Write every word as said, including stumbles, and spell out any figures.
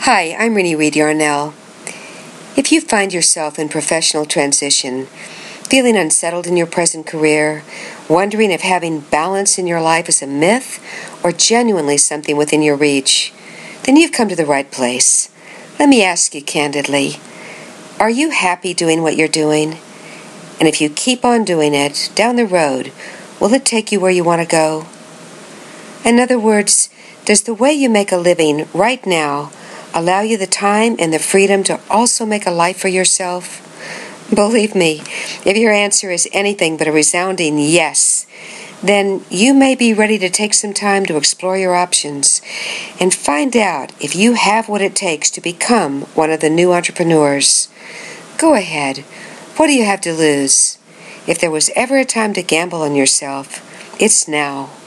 Hi, I'm Renee Reed Yarnell. If you find yourself in professional transition, feeling unsettled in your present career, wondering if having balance in your life is a myth or genuinely something within your reach, then you've come to the right place. Let me ask you candidly, are you happy doing what you're doing? And if you keep on doing it, down the road, will it take you where you want to go? In other words, does the way you make a living right now allow you the time and the freedom to also make a life for yourself? Believe me, if your answer is anything but a resounding yes, then you may be ready to take some time to explore your options and find out if you have what it takes to become one of the new entrepreneurs. Go ahead. What do you have to lose? If there was ever a time to gamble on yourself, it's now.